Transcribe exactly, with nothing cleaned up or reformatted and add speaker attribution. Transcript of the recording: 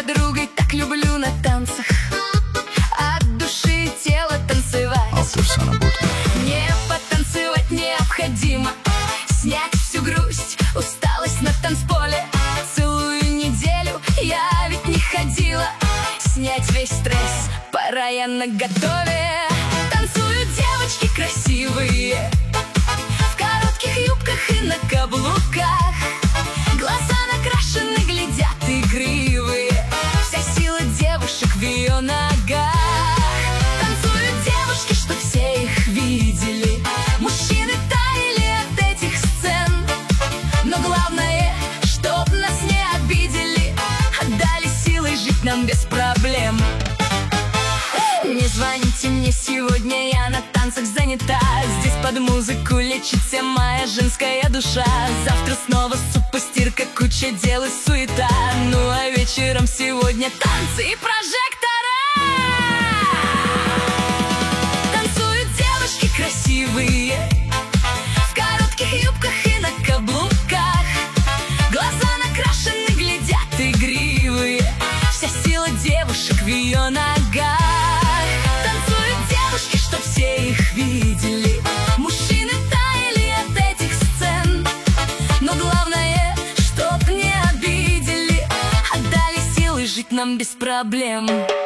Speaker 1: подругой так люблю на танцах от души и тела танцевать. Не потанцевать необходимо, снять всю грусть, усталость на танцполе. Целую неделю я ведь не ходила, снять весь стресс, пора я наготове. Танцуют девочки красивые в коротких юбках и на каблуках. Глаза накрашены, глядят игривые, вся сила девушек в ее ногах. Танцуют девушки, что все их видели, мужчины таяли от этих сцен. Но главное, чтоб нас не обидели, отдали силой жить нам без проблем. Не звоните мне сегодня, я на танцах занята. Здесь под музыку лечится моя женская душа. Завтра снова суп-постирка, куча дел и суета. Ну а вечером сегодня танцы и прожектора. Танцуют девушки красивые в коротких юбках и на каблуках. Глаза накрашены, глядят игривые, вся сила девушек в ее ногах. Чтоб все их видели, мужчины таяли от этих сцен. Но главное, чтоб не обидели, отдали силы жить нам без проблем.